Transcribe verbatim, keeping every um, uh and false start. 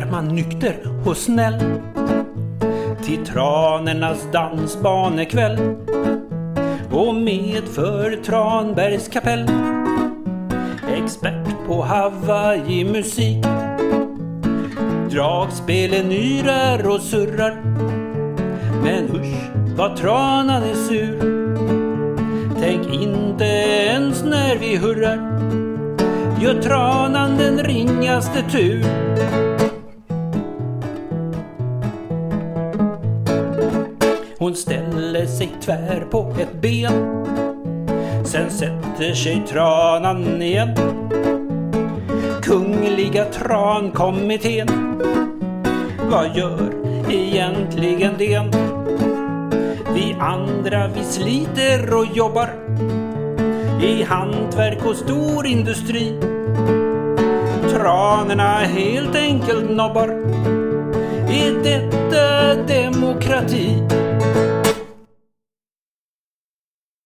är man nykter och snäll. Till tranernas dansbanekväll och medför Tranbergs kapell. Expert på Hawaii-musik, dragspelen yrar och surrar. Men usch, vad tranan är sur. Tänk inte ens när vi hurrar, gör tranan den ringaste tur. Hon ställer sig tvär på ett ben, sen sätter sig tranan igen. Kungliga trankommittén, vad gör egentligen den? Vi andra vi sliter och jobbar i hantverk och stor industri. Tranorna helt enkelt nobbar. Är detta demokrati?